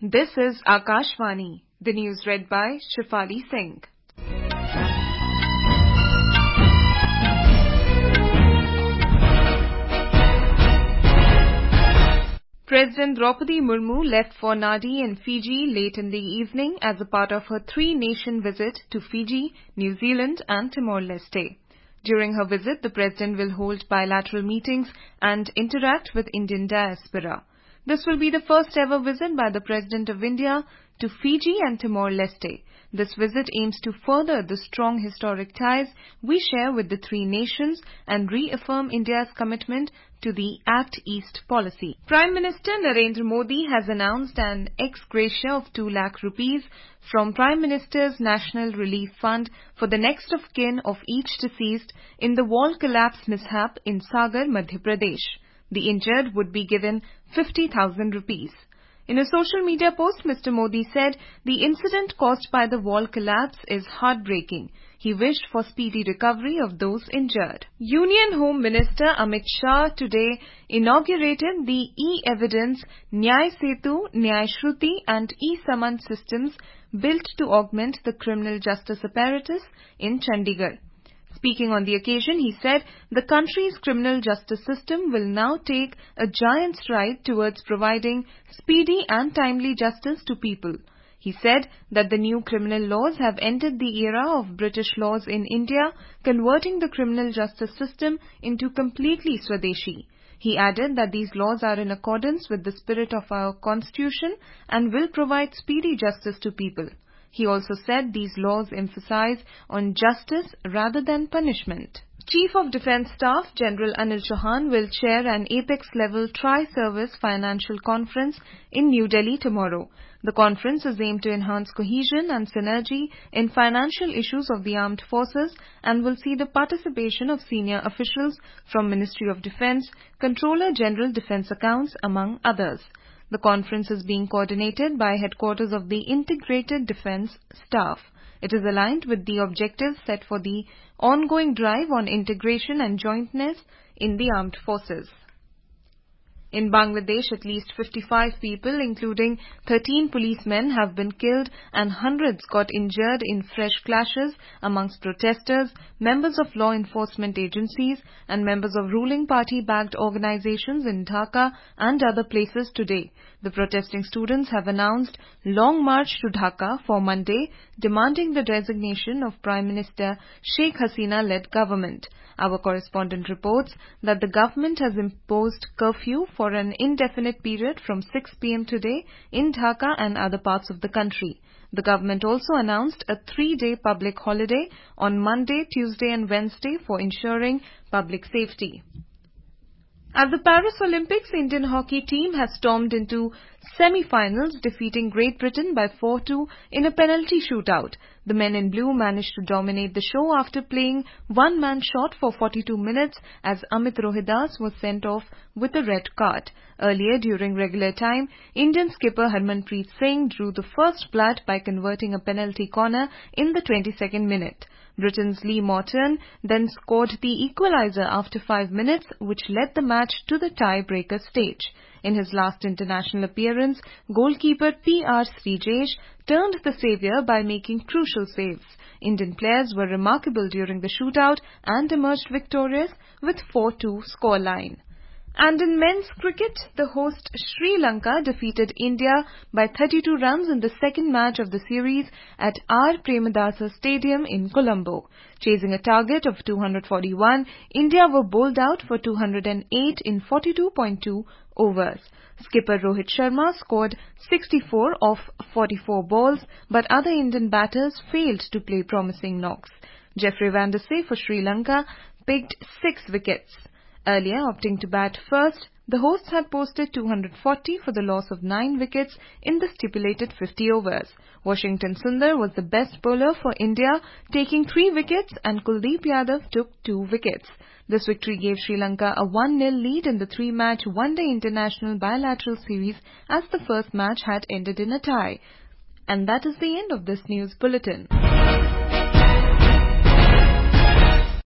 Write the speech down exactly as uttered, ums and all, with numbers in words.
This is Akashvani, the news read by Shifali Singh. President Draupadi Murmu left for Nadi in Fiji late in the evening as a part of her three-nation visit to Fiji, New Zealand and Timor-Leste. During her visit, the President will hold bilateral meetings and interact with Indian diaspora. This will be the first ever visit by the President of India to Fiji and Timor-Leste. This visit aims to further the strong historic ties we share with the three nations and reaffirm India's commitment to the Act East policy. Prime Minister Narendra Modi has announced an ex gratia of two lakh rupees from Prime Minister's National Relief Fund for the next of kin of each deceased in the wall collapse mishap in Sagar, Madhya Pradesh. The injured would be given fifty thousand rupees. In a social media post, Mister Modi said the incident caused by the wall collapse is heartbreaking. He wished for speedy recovery of those injured. Union Home Minister Amit Shah today inaugurated the e-evidence Nyay Setu, Nyay Shruti and e-Saman systems built to augment the criminal justice apparatus in Chandigarh. Speaking on the occasion, he said the country's criminal justice system will now take a giant stride towards providing speedy and timely justice to people. He said that the new criminal laws have ended the era of British laws in India, converting the criminal justice system into completely Swadeshi. He added that these laws are in accordance with the spirit of our constitution and will provide speedy justice to people. He also said these laws emphasize on justice rather than punishment. Chief of Defence Staff General Anil Chauhan will chair an apex-level tri-service financial conference in New Delhi tomorrow. The conference is aimed to enhance cohesion and synergy in financial issues of the armed forces and will see the participation of senior officials from Ministry of Defence, Controller General Defence Accounts, among others. The conference is being coordinated by headquarters of the Integrated Defence Staff. It is aligned with the objectives set for the ongoing drive on integration and jointness in the armed forces. In Bangladesh, at least fifty-five people, including thirteen policemen, have been killed and hundreds got injured in fresh clashes amongst protesters, members of law enforcement agencies and members of ruling party-backed organizations in Dhaka and other places today. The protesting students have announced long march to Dhaka for Monday, demanding the resignation of Prime Minister Sheikh Hasina-led government. Our correspondent reports that the government has imposed curfew for an indefinite period from six p m today in Dhaka and other parts of the country. The government also announced a three-day public holiday on Monday, Tuesday and Wednesday for ensuring public safety. At the Paris Olympics, Indian hockey team has stormed into semi-finals, defeating Great Britain by four two in a penalty shootout. The men in blue managed to dominate the show after playing one-man shot for forty-two minutes as Amit Rohidas was sent off with a red card. Earlier during regular time, Indian skipper Harmanpreet Singh drew the first blood by converting a penalty corner in the twenty-second minute. Britain's Lee Morton then scored the equalizer after five minutes, which led the match to the tie-breaker stage. In his last international appearance, goalkeeper P R Srijesh turned the saviour by making crucial saves. Indian players were remarkable during the shootout and emerged victorious with four two scoreline. And in men's cricket, the host Sri Lanka defeated India by thirty-two runs in the second match of the series at R. Premadasa Stadium in Colombo. Chasing a target of two hundred forty-one, India were bowled out for two hundred eight in forty-two point two overs. Skipper Rohit Sharma scored sixty-four off forty-four balls, but other Indian batters failed to play promising knocks. Jeffrey Van der Sey for Sri Lanka picked six wickets. Earlier, opting to bat first, the hosts had posted two hundred forty for the loss of nine wickets in the stipulated fifty overs. Washington Sundar was the best bowler for India, taking three wickets, and Kuldeep Yadav took two wickets. This victory gave Sri Lanka a one nil lead in the three-match one-day international bilateral series as the first match had ended in a tie. And that is the end of this news bulletin.